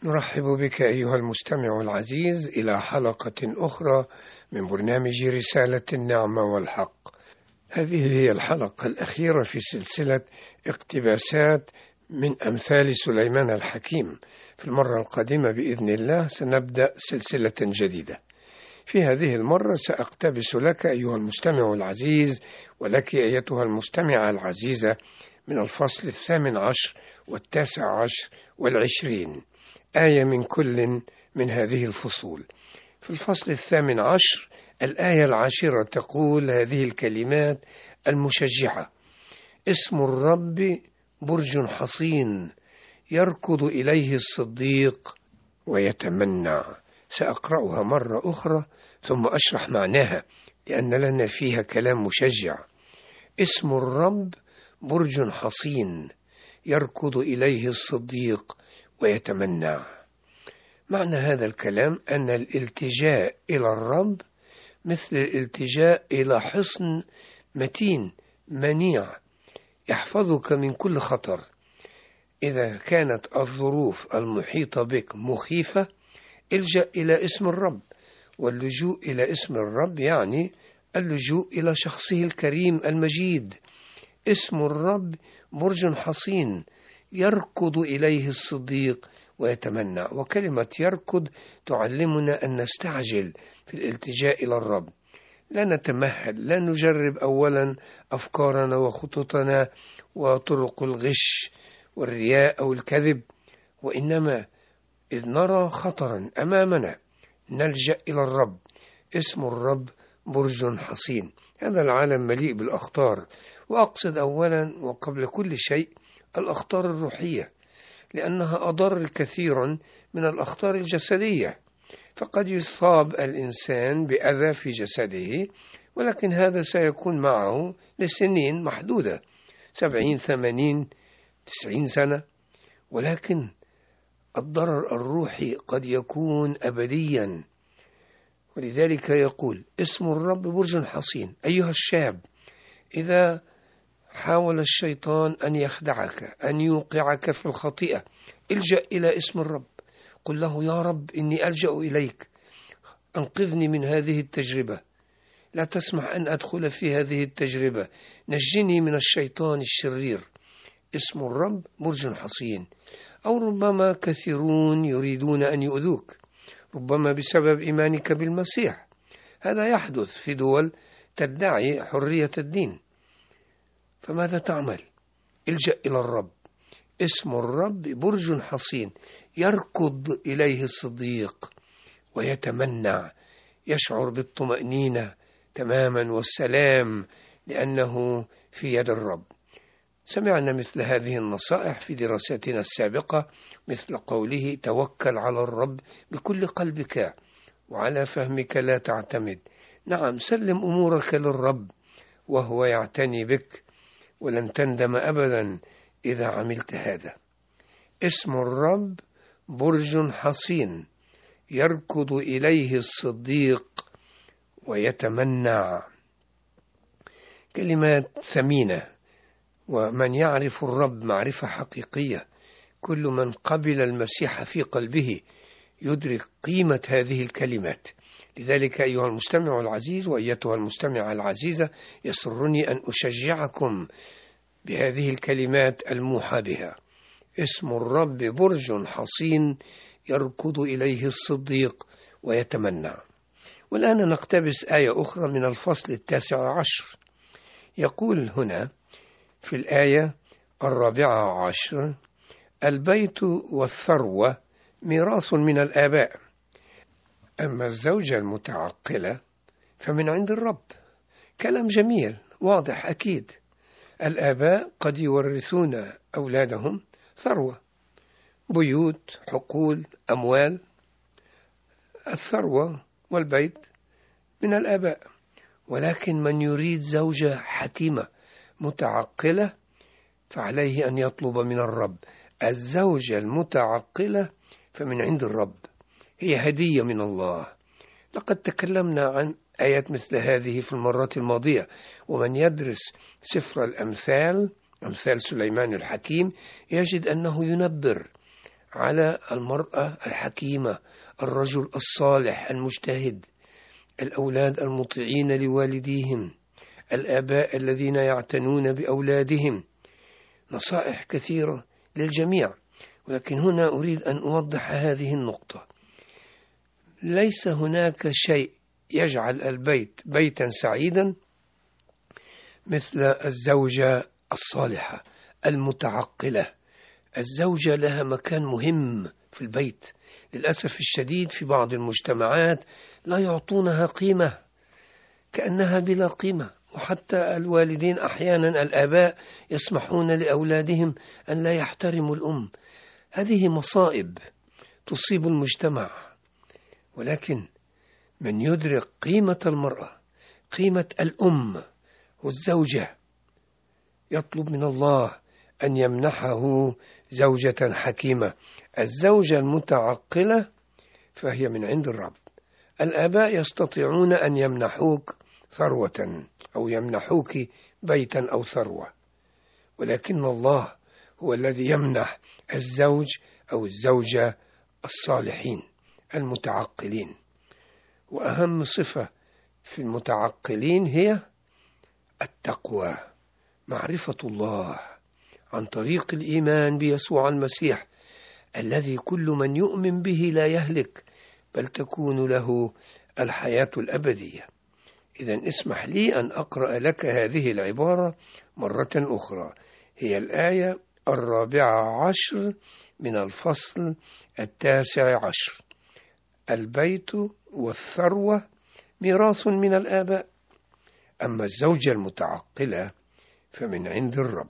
نرحب بك أيها المستمع العزيز إلى حلقة أخرى من برنامج رسالة النعمة والحق. هذه هي الحلقة الأخيرة في سلسلة اقتباسات من أمثال سليمان الحكيم. في المرة القادمة بإذن الله سنبدأ سلسلة جديدة. في هذه المرة سأقتبس لك أيها المستمع العزيز ولك أيتها المستمعة العزيزة من الفصل 18 و19 و20 آية من كل من هذه الفصول. في الفصل 18 الآية 10 تقول هذه الكلمات المشجعة: اسم الرب برج حصين يركض إليه الصديق ويتمنى. سأقرأها مرة أخرى ثم أشرح معناها لأن لنا فيها كلام مشجع. اسم الرب برج حصين يركض إليه الصديق ويتمنى. معنى هذا الكلام أن الالتجاء إلى الرب مثل الالتجاء إلى حصن متين منيع يحفظك من كل خطر. إذا كانت الظروف المحيطة بك مخيفة الجأ إلى اسم الرب، واللجوء إلى اسم الرب يعني اللجوء إلى شخصه الكريم المجيد. اسم الرب برج حصين يركض إليه الصديق ويتمنى. وكلمة يركض تعلمنا أن نستعجل في الالتجاء إلى الرب، لا نتمهل، لا نجرب أولا أفكارنا وخططنا وطرق الغش والرياء أو الكذب، وإنما إذ نرى خطرا أمامنا نلجأ إلى الرب. اسم الرب برج حصين. هذا العالم مليء بالأخطار، وأقصد أولا وقبل كل شيء الأخطار الروحية، لأنها أضر كثيرا من الأخطار الجسدية. فقد يصاب الإنسان بأذى في جسده، ولكن هذا سيكون معه لسنين محدودة، 70 80 90 سنة، ولكن الضرر الروحي قد يكون أبديا. ولذلك يقول اسم الرب برج حصين. أيها الشاب، إذا حاول الشيطان أن يخدعك، أن يوقعك في الخطيئة، الجأ إلى اسم الرب. قل له: يا رب إني ألجأ إليك، أنقذني من هذه التجربة، لا تسمح أن أدخل في هذه التجربة، نجني من الشيطان الشرير. اسم الرب برج حصين. أو ربما كثيرون يريدون أن يؤذوك، ربما بسبب إيمانك بالمسيح. هذا يحدث في دول تدعي حرية الدين. فماذا تعمل؟ الجأ إلى الرب. اسم الرب برج حصين يركض إليه الصديق ويتمنى، يشعر بالطمأنينة تماما والسلام لأنه في يد الرب. سمعنا مثل هذه النصائح في دراستنا السابقة، مثل قوله: توكل على الرب بكل قلبك وعلى فهمك لا تعتمد. نعم، سلم أمورك للرب وهو يعتني بك، ولن تندم أبدا إذا عملت هذا. اسم الرب برج حصين يركض إليه الصديق ويتمنى. كلمات ثمينة، ومن يعرف الرب معرفة حقيقية، كل من قبل المسيح في قلبه يدرك قيمة هذه الكلمات. لذلك أيها المستمع العزيز وأيتها المستمعة العزيزة، يسرني أن أشجعكم بهذه الكلمات الموحى بها. اسم الرب برج حصين يركض إليه الصديق ويتمنى. والآن نقتبس آية أخرى من الفصل 19. يقول هنا في الآية 14: البيت والثروة ميراث من الآباء، أما الزوجة المتعقلة فمن عند الرب. كلام جميل واضح أكيد. الآباء قد يورثون أولادهم ثروة، بيوت، حقول، أموال. الثروة والبيت من الآباء، ولكن من يريد زوجة حكيمة متعقلة فعليه أن يطلب من الرب. الزوجة المتعقلة فمن عند الرب، هي هدية من الله. لقد تكلمنا عن آيات مثل هذه في المرات الماضية، ومن يدرس سفر الأمثال، أمثال سليمان الحكيم، يجد أنه ينبر على المرأة الحكيمة، الرجل الصالح المجتهد، الأولاد المطيعين لوالديهم، الآباء الذين يعتنون بأولادهم. نصائح كثيرة للجميع، ولكن هنا أريد أن أوضح هذه النقطة. ليس هناك شيء يجعل البيت بيتا سعيدا مثل الزوجة الصالحة المتعقلة. الزوجة لها مكان مهم في البيت. للأسف الشديد في بعض المجتمعات لا يعطونها قيمة، كأنها بلا قيمة. وحتى الوالدين أحيانا الآباء يسمحون لأولادهم أن لا يحترموا الأم. هذه مصائب تصيب المجتمع. ولكن من يدرك قيمة المرأة، قيمة الأم والزوجة، يطلب من الله أن يمنحه زوجة حكيمة. الزوجة المتعقلة فهي من عند الرب. الآباء يستطيعون أن يمنحوك ثروة أو يمنحوك بيتا أو ثروة، ولكن الله هو الذي يمنح الزوج أو الزوجة الصالحين المتعقلين. وأهم صفة في المتعقلين هي التقوى، معرفة الله عن طريق الإيمان بيسوع المسيح الذي كل من يؤمن به لا يهلك بل تكون له الحياة الأبدية. إذن اسمح لي أن أقرأ لك هذه العبارة مرة أخرى. هي الآية 14 من الفصل 19. البيت والثروة ميراث من الآباء، أما الزوجة المتعقلة فمن عند الرب.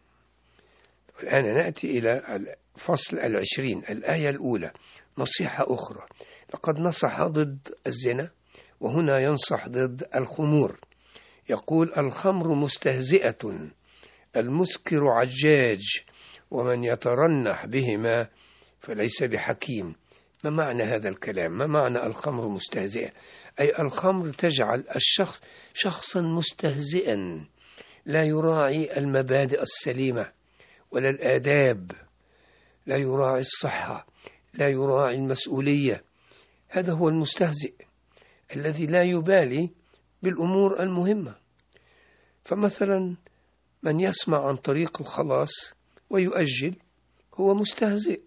والآن نأتي إلى الفصل 20 الآية الأولى. نصيحة أخرى. لقد نصح ضد الزنا، وهنا ينصح ضد الخمور. يقول: الخمر مستهزئة، المسكر عجاج، ومن يترنح بهما فليس بحكيم. ما معنى هذا الكلام؟ ما معنى الخمر مستهزئة؟ أي الخمر تجعل الشخص شخصا مستهزئا، لا يراعي المبادئ السليمة ولا الآداب، لا يراعي الصحة، لا يراعي المسؤولية. هذا هو المستهزئ الذي لا يبالي بالأمور المهمة. فمثلا من يسمع عن طريق الخلاص ويؤجل هو مستهزئ.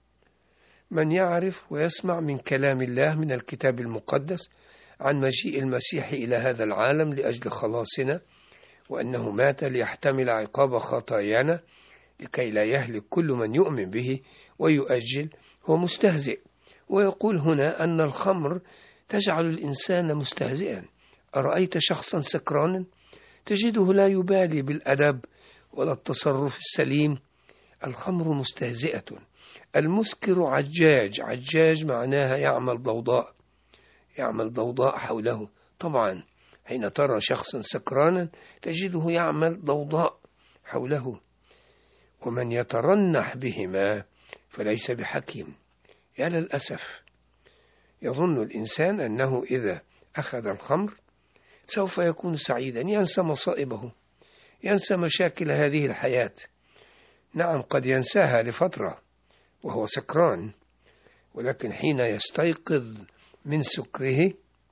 من يعرف ويسمع من كلام الله من الكتاب المقدس عن مجيء المسيح إلى هذا العالم لأجل خلاصنا، وأنه مات ليحتمل عقاب خطايانا لكي لا يهلك كل من يؤمن به، ويؤجل، هو مستهزئ. ويقول هنا أن الخمر تجعل الإنسان مستهزئا. أرأيت شخصا سكرانا تجده لا يبالي بالأدب ولا التصرف السليم. الخمر مستهزئة. المسكر عجاج. عجاج معناها يعمل ضوضاء، يعمل ضوضاء حوله. طبعا حين ترى شخصا سكرانا تجده يعمل ضوضاء حوله. ومن يترنح بهما فليس بحكيم. يا للأسف يظن الإنسان أنه إذا أخذ الخمر سوف يكون سعيدا، ينسى مصائبه، ينسى مشاكل هذه الحياة. نعم قد ينساها لفترة وهو سكران، ولكن حين يستيقظ من سكره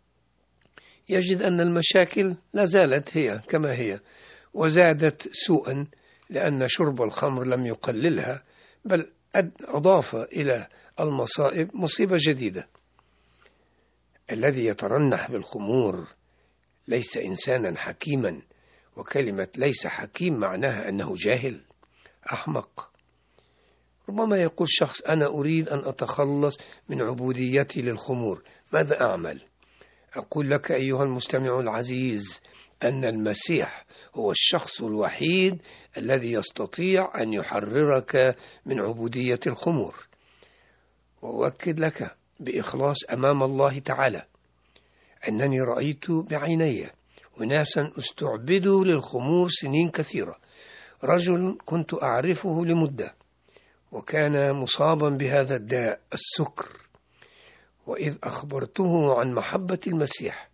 يجد أن المشاكل لا زالت هي كما هي، وزادت سوءا، لأن شرب الخمر لم يقللها بل أضاف إلى المصائب مصيبة جديدة. الذي يترنح بالخمور ليس إنسانا حكيما، وكلمة ليس حكيم معناها أنه جاهل أحمق. ربما يقول شخص: أنا أريد أن أتخلص من عبوديتي للخمور، ماذا أعمل؟ أقول لك أيها المستمع العزيز أن المسيح هو الشخص الوحيد الذي يستطيع أن يحررك من عبودية الخمور. وأؤكد لك بإخلاص أمام الله تعالى أنني رأيت بعيني وناسا استعبدوا للخمور سنين كثيرة. رجل كنت أعرفه لمدة وكان مصابا بهذا الداء السكر، وإذ أخبرته عن محبة المسيح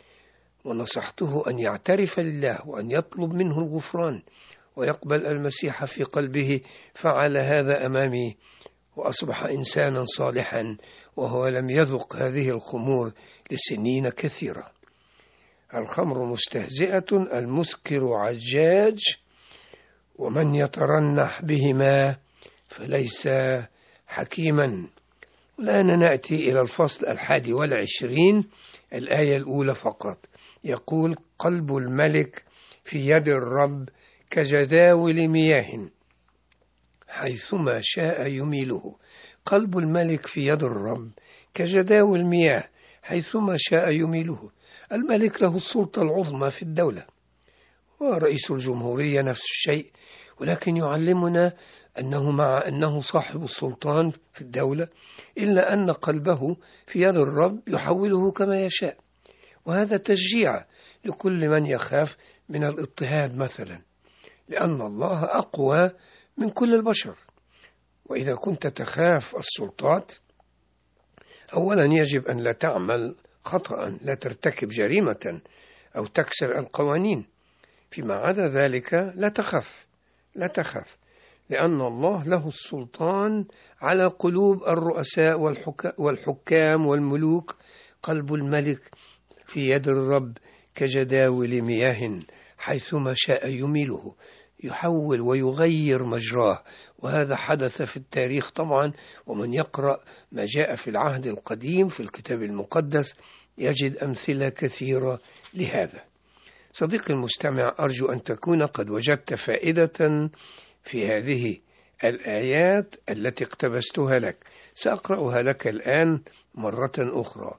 ونصحته أن يعترف لله وأن يطلب منه الغفران ويقبل المسيح في قلبه، فعل هذا أمامي وأصبح إنسانا صالحا وهو لم يذق هذه الخمور لسنين كثيرة. الخمر مستهزئة، المسكر عجاج، ومن يترنح بهما فليس حكيما. الآن نأتي إلى الفصل 21، الآية الأولى فقط. يقول: قلب الملك في يد الرب كجداول مياه حيثما شاء يميله. قلب الملك في يد الرب كجداول مياه حيثما شاء يميله. الملك له السلطة العظمى في الدولة، ورئيس الجمهورية نفس الشيء، ولكن يعلمنا أنه مع أنه صاحب السلطان في الدولة إلا أن قلبه في يد الرب يحوله كما يشاء. وهذا تشجيع لكل من يخاف من الاضطهاد مثلا، لأن الله أقوى من كل البشر. وإذا كنت تخاف السلطات، أولا يجب أن لا تعمل خطأ، لا ترتكب جريمة أو تكسر القوانين. فيما عدا ذلك لا تخف، لأن الله له السلطان على قلوب الرؤساء والحكام والملوك. قلب الملك في يد الرب كجداول مياه حيثما شاء يميله، يحول ويغير مجراه. وهذا حدث في التاريخ طبعا، ومن يقرأ ما جاء في العهد القديم في الكتاب المقدس يجد أمثلة كثيرة لهذا. صديقي المستمع، أرجو أن تكون قد وجدت فائدة في هذه الآيات التي اقتبستها لك. سأقرأها لك الآن مرة أخرى.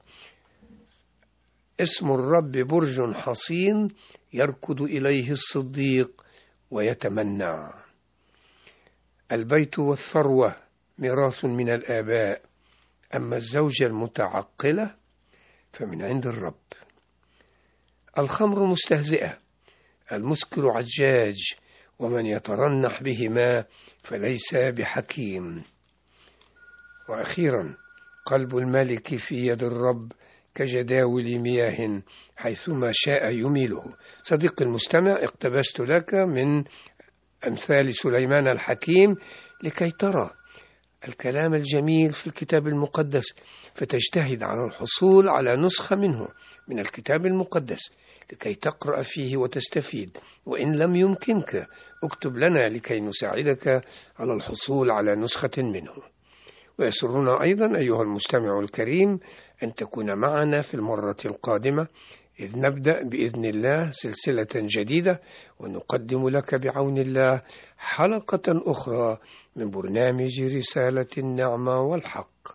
اسم الرب برج حصين يركض إليه الصديق ويتمنع. البيت والثروة ميراث من الآباء، أما الزوجة المتعقلة فمن عند الرب. الخمر مستهزئة، المسكر عجاج، ومن يترنح بهما فليس بحكيم. وأخيرا، قلب الملك في يد الرب كجداول مياه حيثما شاء يميله. صديقي المستمع، اقتبست لك من أمثال سليمان الحكيم لكي ترى الكلام الجميل في الكتاب المقدس، فتجتهد على الحصول على نسخة منه من الكتاب المقدس لكي تقرأ فيه وتستفيد. وإن لم يمكنك، اكتب لنا لكي نساعدك على الحصول على نسخة منه. ويسرنا أيضا أيها المستمع الكريم أن تكون معنا في المرة القادمة، إذ نبدأ بإذن الله سلسلة جديدة، ونقدم لك بعون الله حلقة أخرى من برنامج رسالة النعمة والحق.